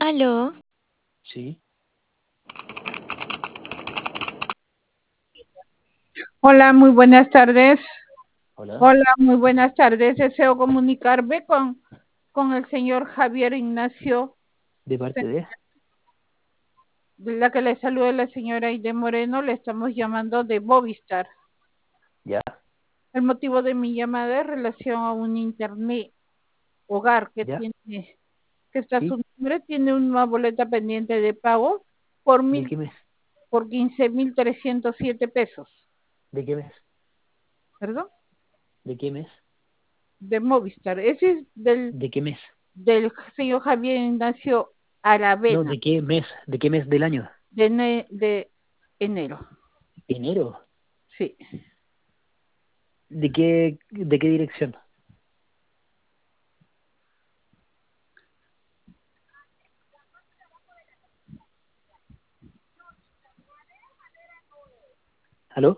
Aló, Sí, Hola, muy buenas tardes. hola. Hola, muy buenas tardes. Deseo comunicarme con el señor Javier Ignacio, ¿De parte de? de la que le saluda la señora Aide Moreno. Le estamos llamando de Movistar. Ya, El motivo de mi llamada es relación a un internet hogar ya, que está su sí. nombre, tiene una boleta pendiente de pago por ¿De mil, qué mes? por 15.307 pesos. ¿De qué mes? ¿Perdón? ¿De qué mes? De Movistar. Ese es ¿De qué mes? del señor Javier Ignacio No, Aravena. ¿de qué mes? ¿De qué mes del año? De enero. Enero. Sí. ¿De qué dirección?